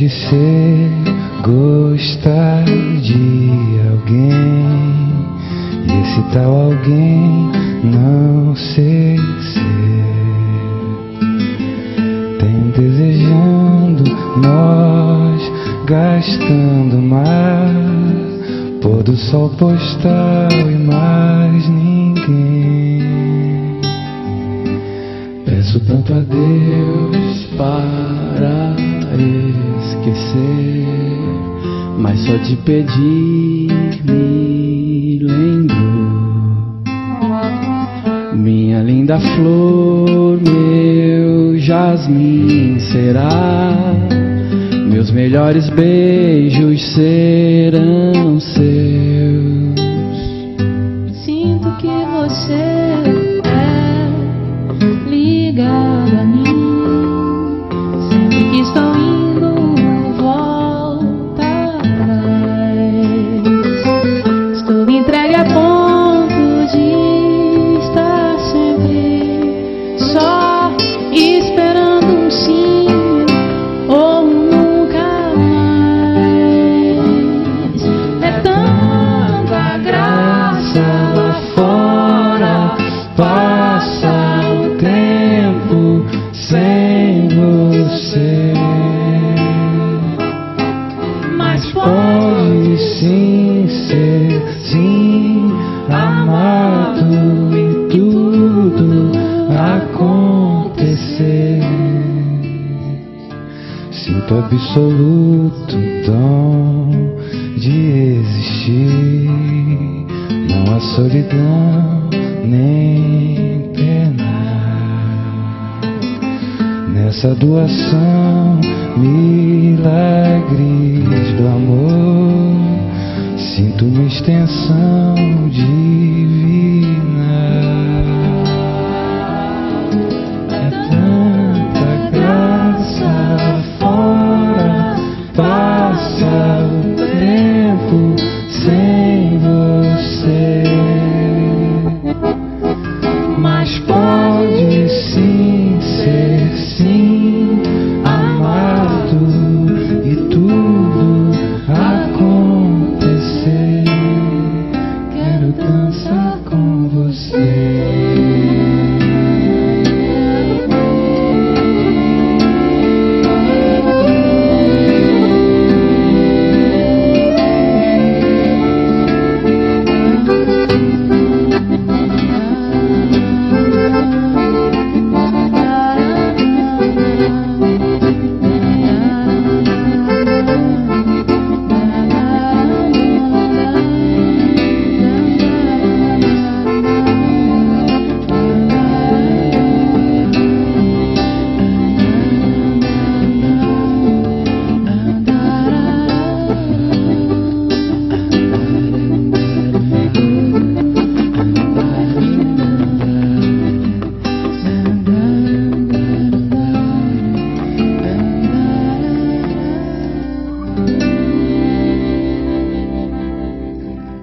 ser gostar de alguém, e esse tal alguém não sei ser. Tenho desejando, nós gastando mar, pôr do sol postal e mais ninguém. Peço tanto a Deus para esquecer, mas só de pedir me lembrou. Minha linda flor, meu jasmim será, meus melhores beijos serão seus. Sinto que você é ligado a mim, sempre que estou indo, volta atrás. Estou entregue a ponto de estar sempre só, esperando um sim ou um nunca mais. É tanta graça lá fora, Passa o tempo sem você, mas pode sim ser, sim, amado e tudo acontecer. Sinto absoluto dom de existir, não há solidão nem pena nessa doação, milagres do amor. Sinto uma extensão divina.